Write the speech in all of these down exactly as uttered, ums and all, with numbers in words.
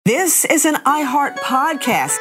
This is an iHeart podcast.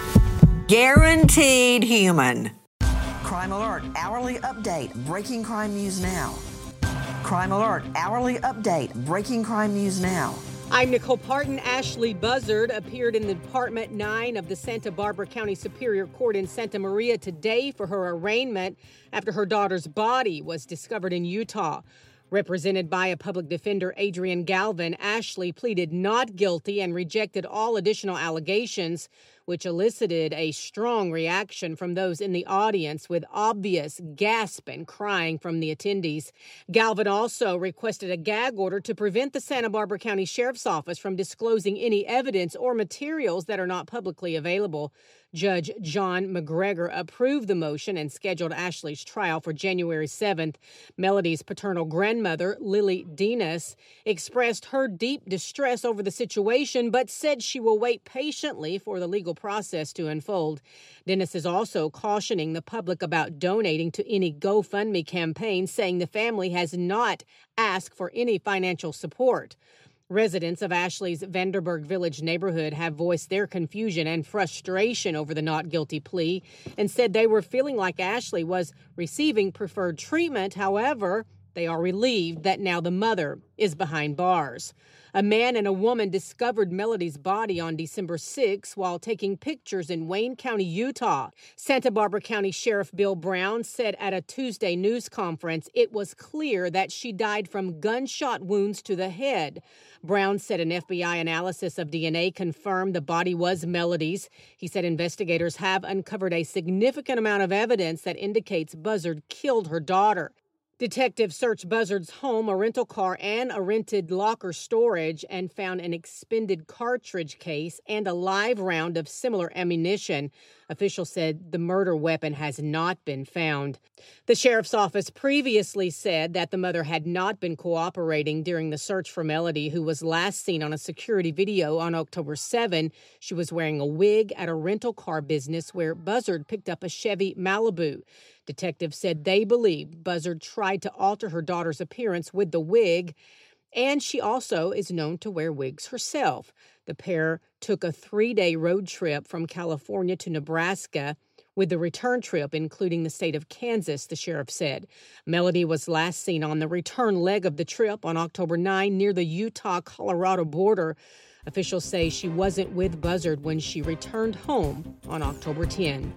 Guaranteed human. Crime Alert, hourly update, breaking crime news now. Crime Alert, hourly update, breaking crime news now. I'm Nicole Parton. Ashley Buzzard appeared in the Department nine of the Santa Barbara County Superior Court in Santa Maria today for her arraignment after her daughter's body was discovered in Utah. Represented by a public defender, Adrian Galvin, Ashley pleaded not guilty and rejected all additional allegations, which elicited a strong reaction from those in the audience, with obvious gasp and crying from the attendees. Galvin also requested a gag order to prevent the Santa Barbara County Sheriff's Office from disclosing any evidence or materials that are not publicly available. Judge John McGregor approved the motion and scheduled Ashley's trial for January seventh. Melody's paternal grandmother, Lily Dennis, expressed her deep distress over the situation, but said she will wait patiently for the legal process to unfold. Dennis is also cautioning the public about donating to any GoFundMe campaign, saying the family has not asked for any financial support. Residents of Ashley's Vanderburg Village neighborhood have voiced their confusion and frustration over the not guilty plea and said they were feeling like Ashley was receiving preferred treatment. However, they are relieved that now the mother is behind bars. A man and a woman discovered Melody's body on December sixth while taking pictures in Wayne County, Utah. Santa Barbara County Sheriff Bill Brown said at a Tuesday news conference it was clear that she died from gunshot wounds to the head. Brown said an F B I analysis of D N A confirmed the body was Melody's. He said investigators have uncovered a significant amount of evidence that indicates Buzzard killed her daughter. Detectives searched Buzzard's home, a rental car, and a rented locker storage and found an expended cartridge case and a live round of similar ammunition. Officials said the murder weapon has not been found. The sheriff's office previously said that the mother had not been cooperating during the search for Melody, who was last seen on a security video on October seventh. She was wearing a wig at a rental car business where Buzzard picked up a Chevy Malibu. Detectives said they believe Buzzard tried to alter her daughter's appearance with the wig, and she also is known to wear wigs herself. The pair took a three-day road trip from California to Nebraska, with the return trip including the state of Kansas, the sheriff said. Melody was last seen on the return leg of the trip on October ninth near the Utah-Colorado border. Officials say she wasn't with Buzzard when she returned home on October tenth.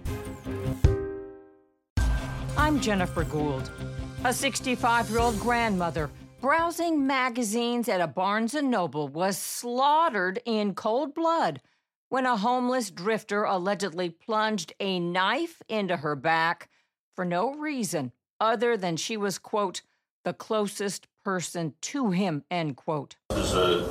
I'm Jennifer Gould, a sixty-five-year-old grandmother browsing magazines at a Barnes and Noble was slaughtered in cold blood when a homeless drifter allegedly plunged a knife into her back for no reason other than she was, quote, the closest person to him, end quote. This is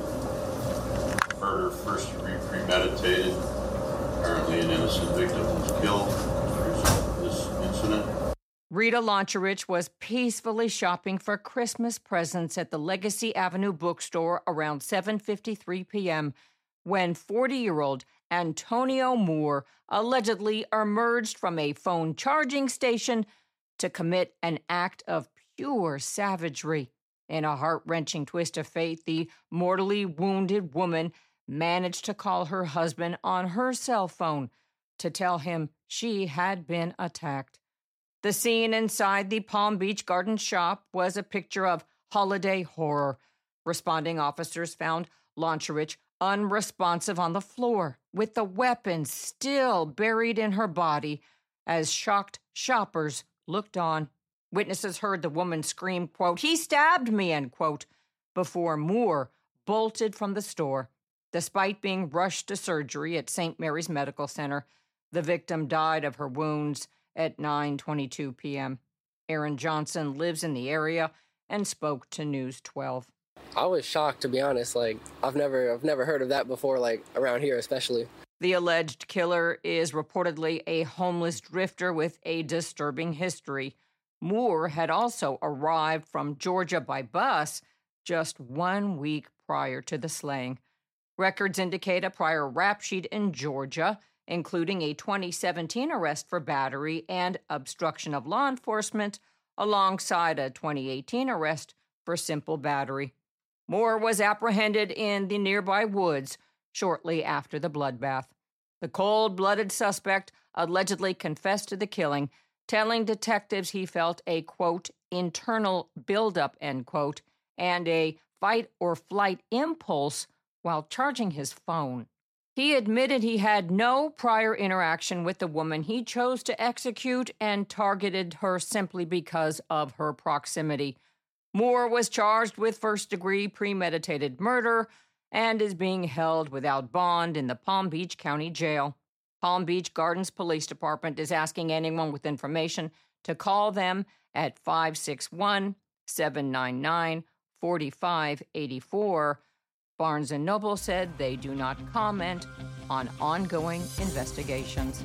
a murder first degree premeditated. Apparently an innocent victim was killed as a result of this incident. Rita Loncherich was peacefully shopping for Christmas presents at the Legacy Avenue bookstore around seven fifty-three p.m. when forty-year-old Antonio Moore allegedly emerged from a phone charging station to commit an act of pure savagery. In a heart-wrenching twist of fate, the mortally wounded woman managed to call her husband on her cell phone to tell him she had been attacked. The scene inside the Palm Beach Garden shop was a picture of holiday horror. Responding officers found Loncherich unresponsive on the floor, with the weapon still buried in her body, as shocked shoppers looked on. Witnesses heard the woman scream, quote, "He stabbed me," end quote, before Moore bolted from the store. Despite being rushed to surgery at Saint Mary's Medical Center, the victim died of her wounds at nine twenty-two p.m. Aaron Johnson lives in the area and spoke to News twelve. I was shocked, to be honest. Like, I've never I've never heard of that before, like, around here especially. The alleged killer is reportedly a homeless drifter with a disturbing history. Moore had also arrived from Georgia by bus just one week prior to the slaying. Records indicate a prior rap sheet in Georgia, including a twenty seventeen arrest for battery and obstruction of law enforcement, alongside a twenty eighteen arrest for simple battery. Moore was apprehended in the nearby woods shortly after the bloodbath. The cold-blooded suspect allegedly confessed to the killing, telling detectives he felt a, quote, internal buildup, end quote, and a fight-or-flight impulse while charging his phone. He admitted he had no prior interaction with the woman he chose to execute and targeted her simply because of her proximity. Moore was charged with first-degree premeditated murder and is being held without bond in the Palm Beach County Jail. Palm Beach Gardens Police Department is asking anyone with information to call them at five six one, seven nine nine, four five eight four. Barnes and Noble said they do not comment on ongoing investigations.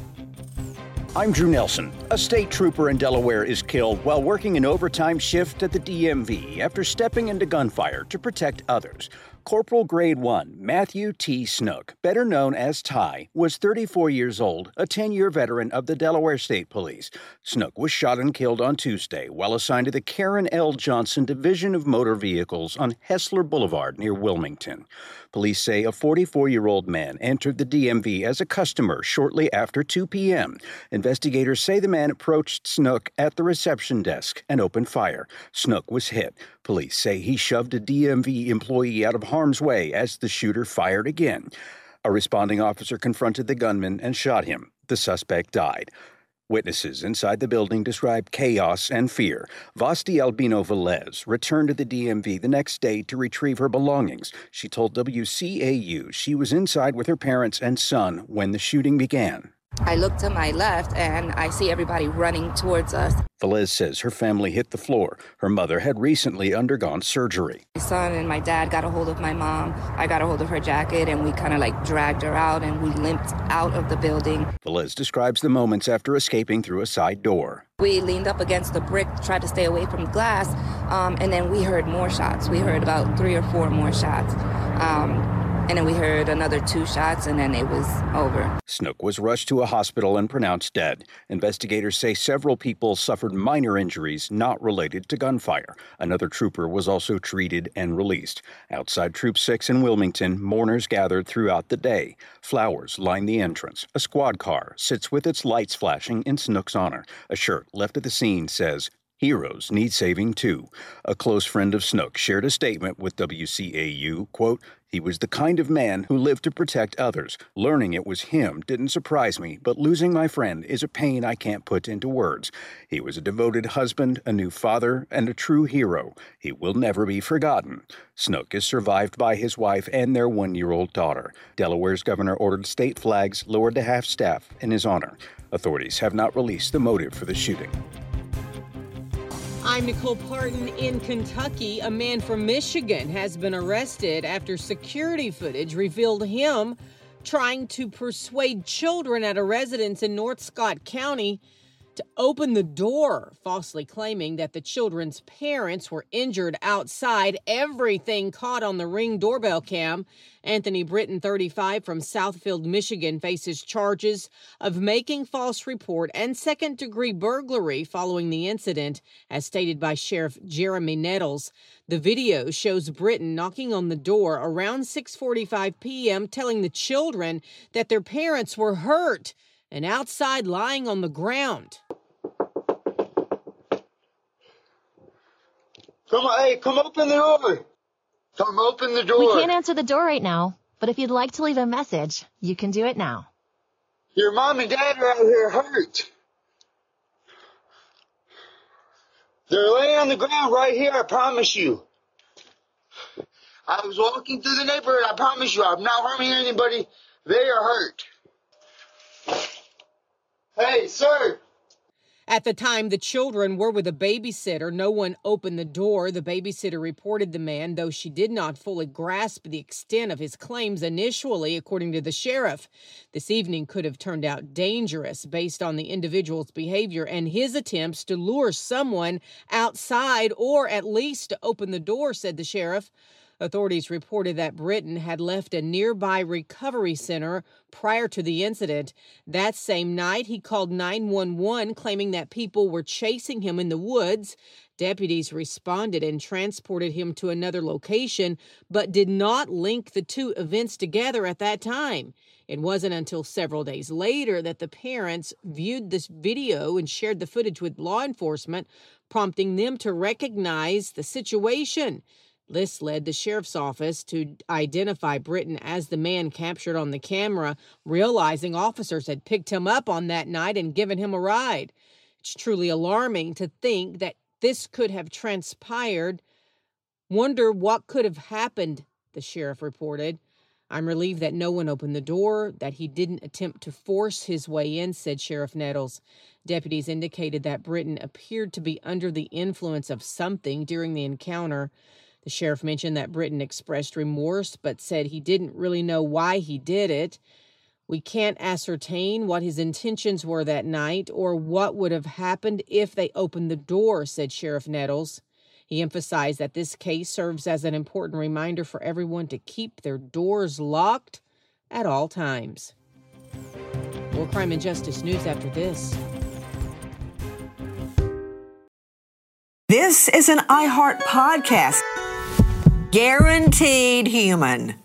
I'm Drew Nelson. A state trooper in Delaware is killed while working an overtime shift at the D M V after stepping into gunfire to protect others. Corporal Grade one Matthew T. Snook, better known as Ty, was thirty-four years old, a ten-year veteran of the Delaware State Police. Snook was shot and killed on Tuesday while assigned to the Karen L. Johnson Division of Motor Vehicles on Hessler Boulevard near Wilmington. Police say a forty-four-year-old man entered the D M V as a customer shortly after two p.m. Investigators say the man approached Snook at the reception desk and opened fire. Snook was hit. Police say he shoved a D M V employee out of harm's way as the shooter fired again. A responding officer confronted the gunman and shot him. The suspect died. Witnesses inside the building described chaos and fear. Vasti Albino Velez returned to the D M V the next day to retrieve her belongings. She told W C A U she was inside with her parents and son when the shooting began. I look to my left and I see everybody running towards us. Velez says her family hit the floor. Her mother had recently undergone surgery. My son and my dad got a hold of my mom. I got a hold of her jacket and we kind of like dragged her out and we limped out of the building. Velez describes the moments after escaping through a side door. We leaned up against the brick, tried to stay away from glass, um, and then we heard more shots. We heard about three or four more shots. Um, And then we heard another two shots, and then it was over. Snook was rushed to a hospital and pronounced dead. Investigators say several people suffered minor injuries not related to gunfire. Another trooper was also treated and released. Outside Troop six in Wilmington, mourners gathered throughout the day. Flowers line the entrance. A squad car sits with its lights flashing in Snook's honor. A shirt left at the scene says, "Heroes need saving too." A close friend of Snook shared a statement with W C A U, quote, "He was the kind of man who lived to protect others. Learning it was him didn't surprise me, but losing my friend is a pain I can't put into words. He was a devoted husband, a new father, and a true hero. He will never be forgotten." Snook is survived by his wife and their one-year-old daughter. Delaware's governor ordered state flags lowered to half-staff in his honor. Authorities have not released the motive for the shooting. I'm Nicole Parton in Kentucky. A man from Michigan has been arrested after security footage revealed him trying to persuade children at a residence in North Scott County to open the door, falsely claiming that the children's parents were injured outside. Everything caught on the Ring doorbell cam. Anthony Britton, thirty-five, from Southfield, Michigan, faces charges of making false report and second-degree burglary following the incident, as stated by Sheriff Jeremy Nettles. The video shows Britton knocking on the door around six forty-five p.m., telling the children that their parents were hurt and outside lying on the ground. Come on, hey, come open the door. Come open the door. We can't answer the door right now, but if you'd like to leave a message, you can do it now. Your mom and dad are out here hurt. They're laying on the ground right here, I promise you. I was walking through the neighborhood, I promise you, I'm not harming anybody. They are hurt. Hey, sir. At the time, the children were with a babysitter. No one opened the door. The babysitter reported the man, though she did not fully grasp the extent of his claims initially, according to the sheriff. This evening could have turned out dangerous based on the individual's behavior and his attempts to lure someone outside or at least to open the door, said the sheriff. Authorities reported that Britton had left a nearby recovery center prior to the incident. That same night, he called nine one one, claiming that people were chasing him in the woods. Deputies responded and transported him to another location, but did not link the two events together at that time. It wasn't until several days later that the parents viewed this video and shared the footage with law enforcement, prompting them to recognize the situation. This led the sheriff's office to identify Britton as the man captured on the camera, realizing officers had picked him up on that night and given him a ride. It's truly alarming to think that this could have transpired. Wonder what could have happened, the sheriff reported. I'm relieved that no one opened the door, that he didn't attempt to force his way in, said Sheriff Nettles. Deputies indicated that Britton appeared to be under the influence of something during the encounter. The sheriff mentioned that Britton expressed remorse, but said he didn't really know why he did it. We can't ascertain what his intentions were that night or what would have happened if they opened the door, said Sheriff Nettles. He emphasized that this case serves as an important reminder for everyone to keep their doors locked at all times. More crime and justice news after this. This is an iHeart podcast. Guaranteed human.